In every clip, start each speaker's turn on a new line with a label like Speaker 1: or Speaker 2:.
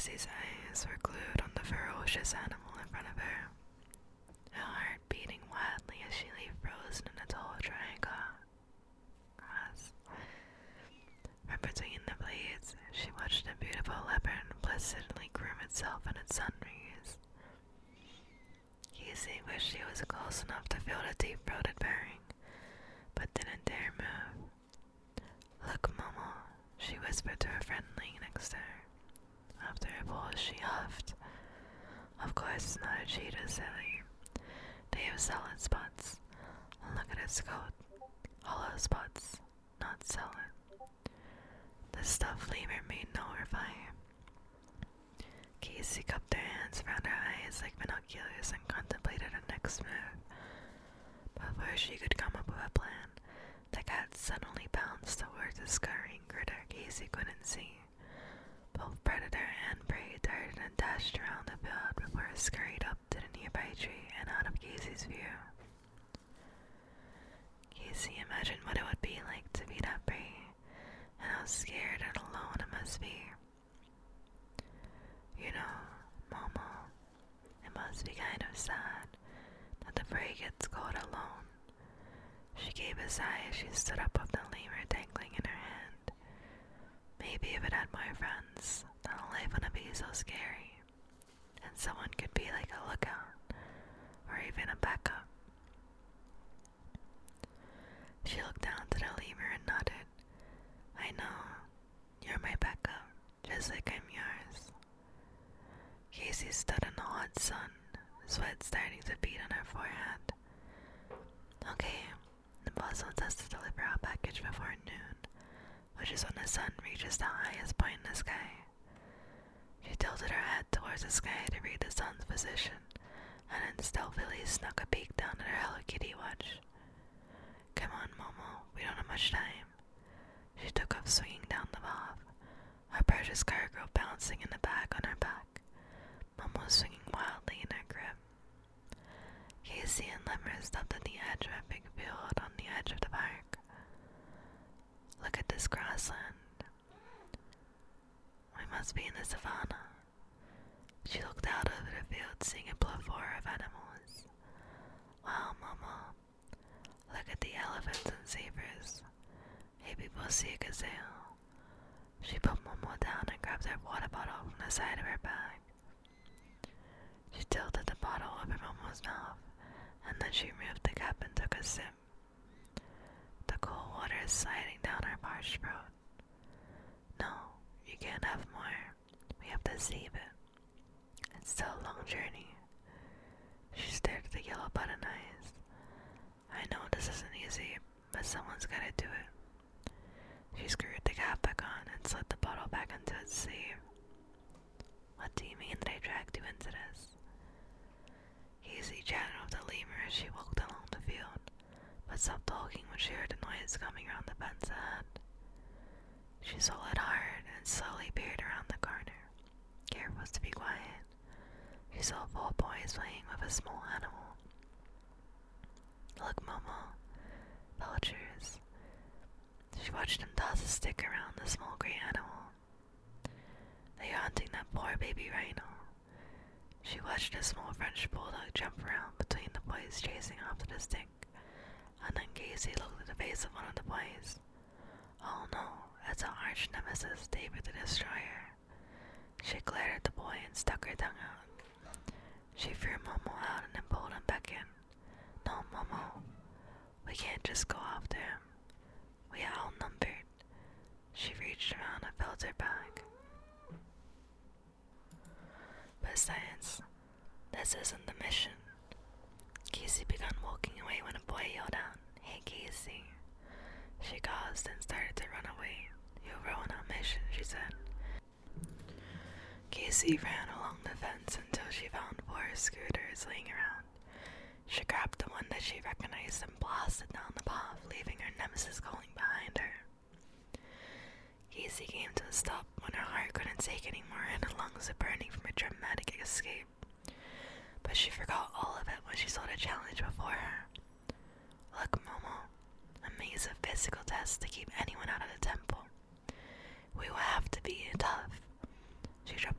Speaker 1: Casey's eyes were glued on the ferocious animal in front of her, her heart beating wildly as she lay frozen in a tall triangle. From between the blades, she watched a beautiful leopard placidly groom itself in its sun rays. Casey wished she was close enough to feel the deep-throated purring, but didn't dare move. "Look, Momo," she whispered to her friend laying next to her. After a pause, she huffed. "Of course not a cheetah, silly. They have solid spots. Look at its coat. Hollow spots, not solid." The stuffed lemur made no reply. Casey cupped her hands around her eyes like binoculars and contemplated her next move. Before she could come up with a plan, the cat suddenly pounced towards the scurrying critter Casey couldn't see. Both predator and prey darted and dashed around the field before it scurried up to the nearby tree and out of Casey's view. Casey imagined what it would be like to be that prey, and how scared and alone it must be. "You know, Momo, it must be kind of sad that the prey gets caught alone." She gave a sigh as she stood up with the lemur dangling in her hand. "Maybe if it had more friends, then life wouldn't be so scary, and someone could be like a lookout, or even a backup." She looked down to the lemur and nodded. "I know, you're my backup, just like I'm yours." Casey stood in the hot sun, sweat starting to bead on her forehead. "Okay, the boss wants us to deliver our package before noon, which is when the sun reaches the highest point in the sky." She tilted her head towards the sky to read the sun's position, and then stealthily snuck a peek down at her Hello Kitty watch. "Come on, Momo, we don't have much time." She took off swinging down the path, her precious cargo bouncing in the bag on her back, Momo swinging wildly in her grip. Casey and Lemmer stopped at the edge of a big field on the edge of the park. "Look at this grassland. We must be in the savannah." She looked out over the field, seeing a plethora of animals. "Wow, Momo, look at the elephants and zebras. Maybe we'll see a gazelle." She put Momo down and grabbed her water bottle from the side of her bag. She tilted the bottle over Momo's mouth, and then she removed the cap and took a sip. The cold water is sliding down her parched throat. "No, you can't have more. We have to save it. It's still a long journey." She stared at the yellow button eyes. "I know this isn't easy, but someone's gotta do it." She screwed the cap back on and slid the bottle back into its sleeve. "What do you mean that I dragged you into this?" Casey chatted with the lemur as she walked along the field, but stopped talking when she heard the noise coming around the fence ahead. She swallowed hard and slowly peered around the corner, careful to be quiet. She saw 4 boys playing with a small animal. "Look, Momo, vultures." She watched them toss a stick around the small gray animal. "They are hunting that poor baby rhino." She watched a small French bulldog jump around between the boys chasing after the stick, and then Casey looked at the face of one of the boys. "Oh no, it's our arch nemesis, David the Destroyer." She glared at the boy and stuck her tongue out. She threw Momo out and then pulled him back in. "No, Momo, we can't just go after him. We are outnumbered." She reached around and felt her back. "Besides, this isn't the mission." Casey began walking away when a boy yelled out, "Hey, Casey." She paused and started to run away. "You'll ruin our mission," she said. Casey ran along the fence until she found 4 scooters laying around. She grabbed the one that she recognized and blasted down the path, leaving her nemesis calling behind her. Casey came to a stop when her heart couldn't take anymore and her lungs were burning from a dramatic escape. But she forgot all of it when she saw the challenge before her. "Look, Momo, a maze of physical tests to keep anyone out of the temple. We will have to be tough." She dropped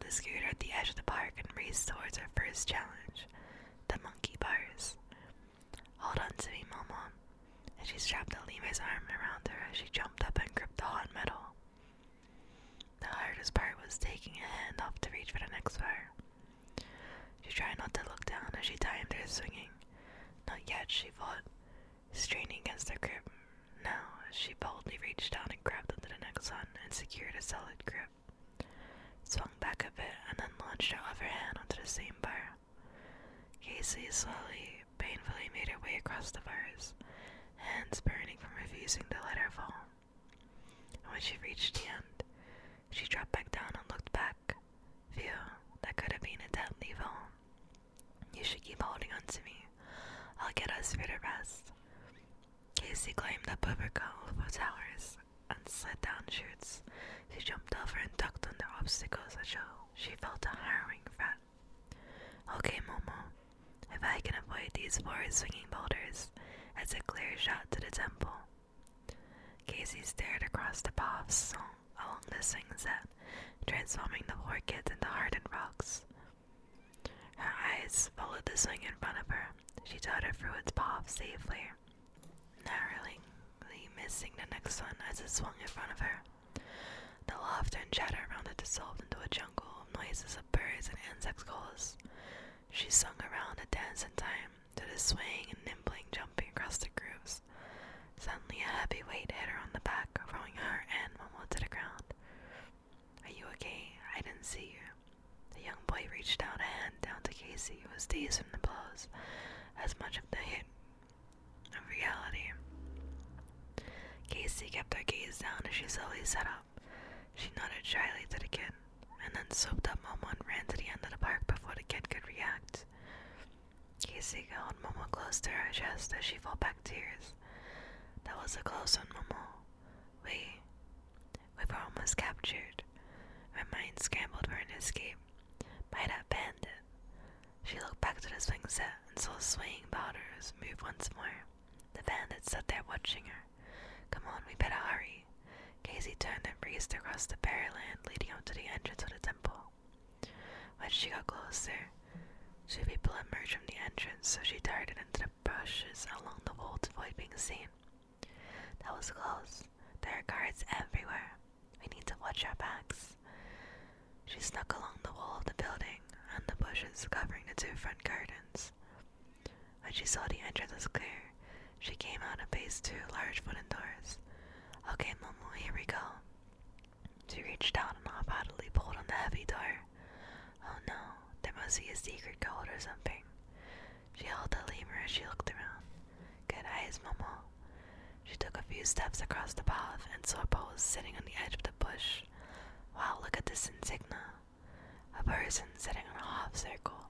Speaker 1: the scooter at the edge of the park and raced towards her first challenge, the monkey bars. Hold on to me, Mama. And she strapped Alima's arm around her as she jumped up and gripped the hot metal. The hardest part was taking a hand off to reach for the next bar. She tried not to look down as she timed her swinging. Not yet, she thought, straining against her grip. Now, she boldly reached down and grabbed onto the next one and secured a solid grip. Swung back a bit and then launched her other hand onto the same bar. Casey slowly, painfully made her way across the bars, hands burning from refusing to let her fall. And when she reached the end, she dropped back down and looked back. Phew, that could have been a deadly fall. You should keep holding on to me. I'll get us through the rest. Casey climbed up over colorful towers and slid down chutes. She jumped over and ducked under obstacles until she felt a harrowing threat. Okay, Momo. If I can avoid these four swinging boulders, it's a clear shot to the temple. Casey stared across the paths along the swing set, transforming the four kids into hardened rocks. Her eyes followed the swing in front of her. She darted through its path safely, narrowly missing the next one as it swung in front of her. The laughter and chatter around it dissolved into a jungle of noises of birds and insect calls. She swung around to dance in time to the swaying and nimbling jumping across the grooves. Suddenly a heavy weight hit her on the back, throwing her and Momo to the ground. Are you okay? I didn't see you. The young boy reached out a hand down to Casey, who was dazed from the blows, as much of the hit of reality. Casey kept her gaze down as she slowly sat up. She nodded shyly to the kid, and then swooped up Momo and ran to the end of the park before the kid could react. Casey held Momo close to her chest as she fell back tears. That was a close one, Momo. We were almost captured. Her mind scrambled for an escape. By that bandit. She looked back to the swing set and saw swaying boulders move once more. The bandit sat there watching her. Come on, we better hurry. Casey turned and raced across the bare land leading up to the entrance of the temple. When she got closer, two people emerged from the entrance, so she darted into the bushes along the wall to avoid being seen. That was close. There are guards everywhere. We need to watch our backs. She snuck along the wall of the building and the bushes covering the two front gardens. When she saw the entrance was clear, she came out and faced two large wooden doors. Okay, Momo, here we go. She reached out and half-heartedly pulled on the heavy door. Oh no, there must be a secret code or something. She held the lemur as she looked around. Good eyes, Momo. She took a few steps across the path and saw Paul sitting on the edge of the bush. Wow, look at this insignia. A person sitting on a half circle.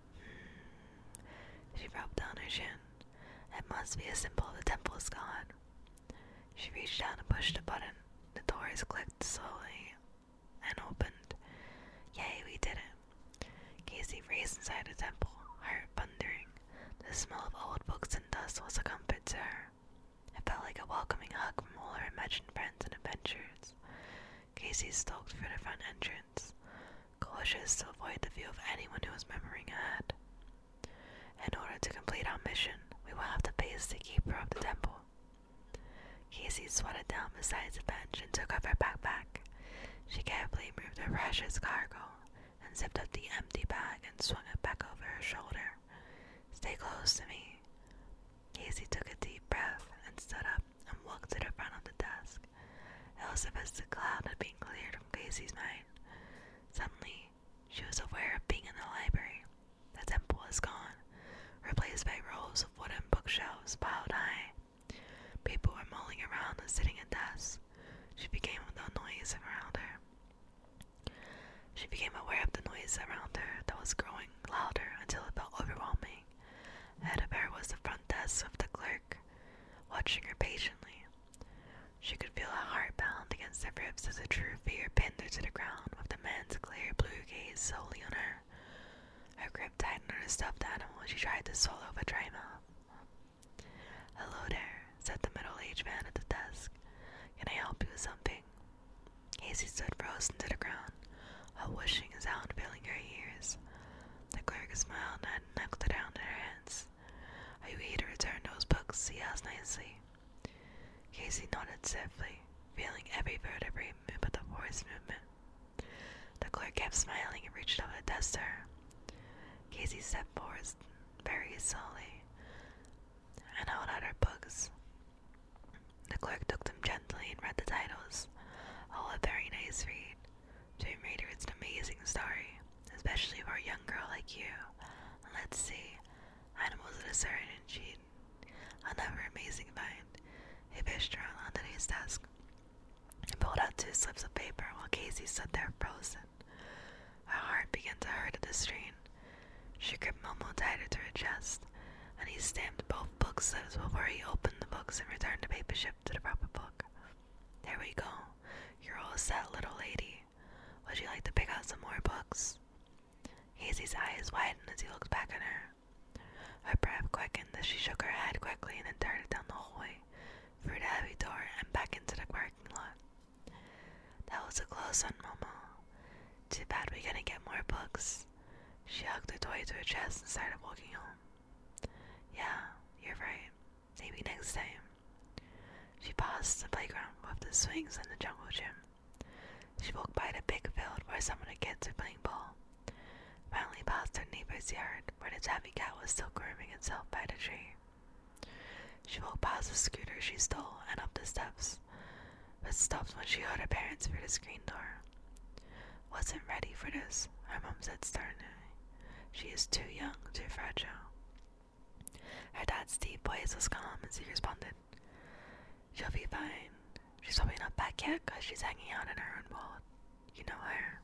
Speaker 1: She rubbed down her chin. It must be a symbol of the temple's god. She reached down and pushed a button. The doors clicked slowly and opened. Yay, we did it. Casey raced inside the temple, heart thundering. The smell of old books and dust was a comfort to her. It felt like a welcoming hug from all her imagined friends and adventures. Casey stalked through the front entrance, cautious to avoid the view of anyone who was murmuring ahead. In order to complete our mission, we will have to face the keeper of the temple. Casey squatted down beside the bench and took off her backpack. She carefully moved her precious cargo and zipped up the empty bag and swung it back over her shoulder. Stay close to me. Casey took a deep breath and stood up and walked to the front of the desk. It was as if the cloud had been cleared from Casey's mind. Suddenly, she was aware of being in the library. The temple was gone, replaced by rows of wooden bookshelves piled high. People were mulling around and sitting at desks. She became aware of the noise around her that was growing louder until it felt overwhelming. Ahead of her was the front desk of the clerk, watching her patiently. She could feel her heart pound against her ribs as a true fear pinned her to the ground, with the man's clear blue gaze solely on her. Her grip tightened on her stuffed animal as she tried to swallow with a dry mouth. Hello there, said the middle-aged man at the desk. Can I help you with something? Casey stood frozen to the ground. a whooshing sound filling her ears. The clerk smiled and knuckled it down in her hands. "Are you here to return those books?" he asked nicely. Casey nodded stiffly, feeling every vertebrae move but the forced movement. The clerk kept smiling and reached over the desk to her. Casey stepped forward very slowly and held out her books. The clerk took them gently and read the titles. "Oh, a very nice read. Tomb Raider is an amazing story, especially for a young girl like you. And let's see, Animals of a Certain Sheet. Another amazing find." He fished around underneath his desk and pulled out 2 slips of paper while Casey stood there frozen. Her heart began to hurt at the strain. She gripped Momo tighter to her chest, and he stamped both book slips before he opened the books and returned the paper shift to the proper book. "There we go. You're all set, little lady. Would you like to pick out some more books?" Casey's eyes widened as he looked back at her. Her breath quickened as she shook her head quickly and then darted down the hallway, through the heavy door, and back into the parking lot. "That was a close one, Momo. Too bad we couldn't get more books." She hugged her toy to her chest and started walking home. "Yeah, you're right. Maybe next time." She paused the playground with the swings and the jungle gym. She walked by the big field where some of the kids were playing ball. Finally past her neighbor's yard where the tabby cat was still grooming itself by the tree. She walked past the scooter she stole and up the steps, but stopped when she heard her parents through the screen door. "Wasn't ready for this," her mom said sternly. "She is too young, too fragile." Her dad's deep voice was calm as he responded, "She'll be fine. She's probably not back yet because she's hanging out in her own world. You know her."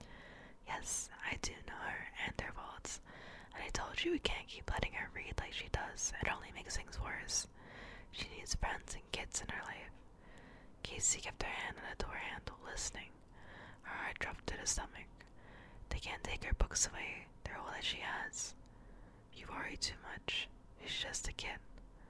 Speaker 1: "Yes, I do know her and her faults, and I told you we can't keep letting her read like she does. It only makes things worse. She needs friends and kids in her life." Casey kept her hand on the door handle, listening. Her heart dropped to the stomach. They can't take her books away. They're all that she has. "You worry too much. She's just a kid."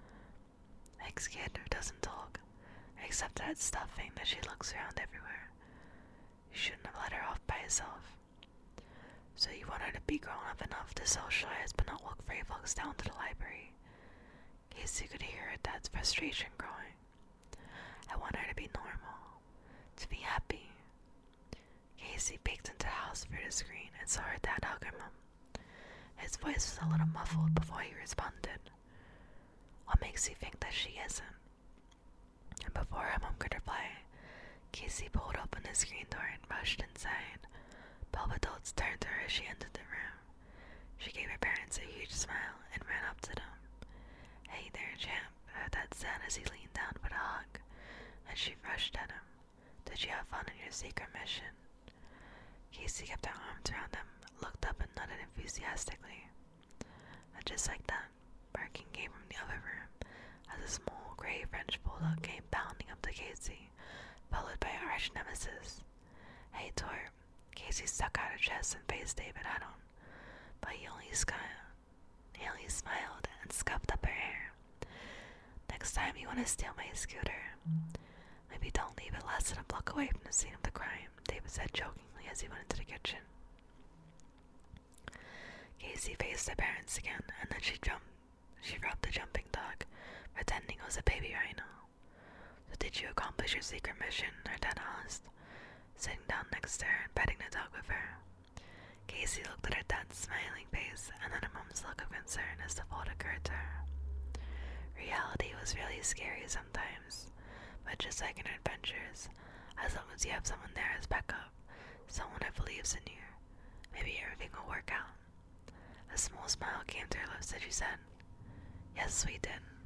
Speaker 1: Ex-kid who doesn't talk, except that stuffing that she looks around everywhere. You shouldn't have let her off by herself. "So you want her to be grown up enough to socialize but not walk free folks down to the library?" Casey could hear her dad's frustration growing. "I want her to be normal, to be happy." Casey peeked into the house through the screen and saw her dad hug her mom. His voice was a little muffled before he responded, "What makes you think that she isn't?" And before her mom could reply, Casey pulled open the screen door and rushed inside. Both adults turned to her as she entered the room. She gave her parents a huge smile and ran up to them. "Hey there, champ," her dad said as he leaned down with a hug, and she rushed at him. "Did you have fun in your secret mission?" Casey kept her arms around him, looked up and nodded enthusiastically. And just like that, barking came from the other room as a small gray French bulldog came bounding up to Casey, followed by her arch nemesis. "Hey, Tor." Casey stuck out her chest and faced David head on, but he only smiled and scuffed up her hair. "Next time you want to steal my scooter, maybe don't leave it less than a block away from the scene of the crime," David said jokingly as he went into the kitchen. Casey faced her parents again, and then she rubbed the jumping dog, pretending it was a baby rhino. "So did you accomplish your secret mission?" her dad asked, sitting down next to her and petting the dog with her. Casey looked at her dad's smiling face and then her mom's look of concern as the thought occurred to her. Reality was really scary sometimes, but just like in adventures, as long as you have someone there as backup, someone who believes in you, maybe everything will work out. A small smile came to her lips as she said, "Yes, we did.